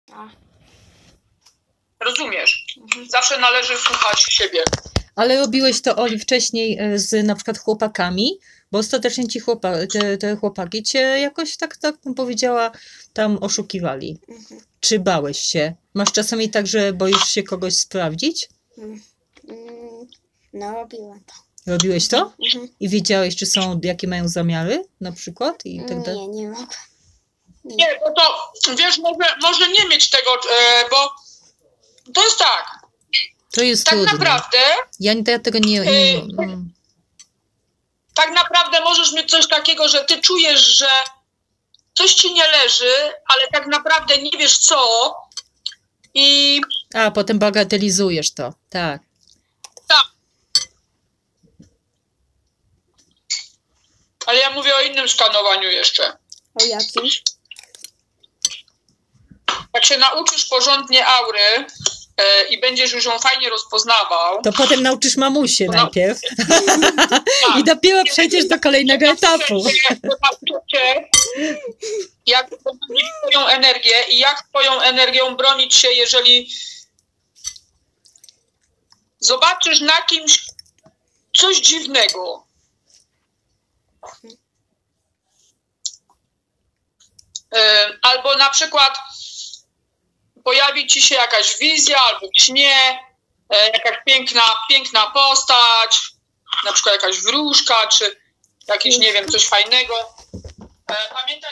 Rozumiesz? Zawsze należy słuchać siebie. Ale robiłeś to, Oli, wcześniej z na przykład chłopakami, bo ostatecznie ci te chłopaki cię jakoś tak bym powiedziała, tam oszukiwali. Czy bałeś się? Masz czasami tak, że boisz się kogoś sprawdzić? No, robiłam to. Robiłeś to? I wiedziałeś, czy są, jakie mają zamiary na przykład? I tak dalej? Nie mogłam. Nie, bo to, wiesz, może nie mieć tego, bo to jest tak. To jest Tak trudne. naprawdę, Ja tego nie tak naprawdę możesz mieć coś takiego, że ty czujesz, że coś ci nie leży, ale tak naprawdę nie wiesz co i... A, potem bagatelizujesz to, tak. Tak. Ale ja mówię o innym skanowaniu jeszcze. O jakim? Jak się nauczysz porządnie aury i będziesz już ją fajnie rozpoznawał... To potem nauczysz mamusię No. najpierw. Tak. I dopiero przejdziesz do kolejnego etapu. Jak bronić swoją energię i jak swoją energią bronić się, jeżeli zobaczysz na kimś coś dziwnego. Albo na przykład pojawi ci się jakaś wizja albo w śnie, jakaś piękna postać, na przykład jakaś wróżka, czy jakieś, nie wiem, coś fajnego. Pamiętaj,